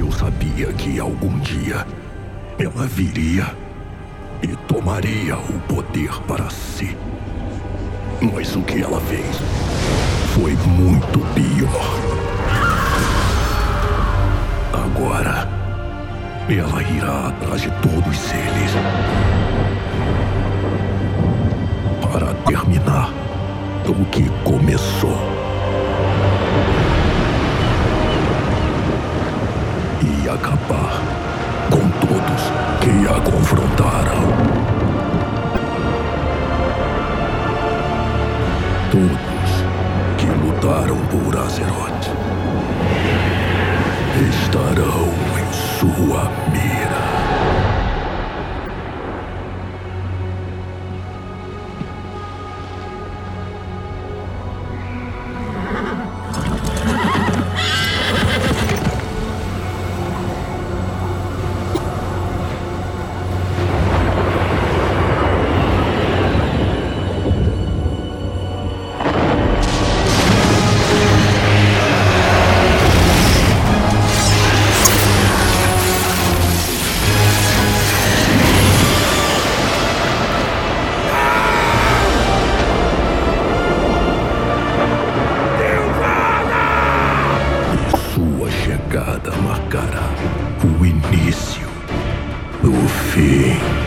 Eu sabia que algum dia ela viria e tomaria o poder para si. Mas o que ela fez foi muito pior. Agora, ela irá atrás de todos eles para terminar o que começou. E acabar com todos que a confrontaram. Todos que lutaram por Azeroth estarão em sua mira. Sua chegada marcará o início do fim.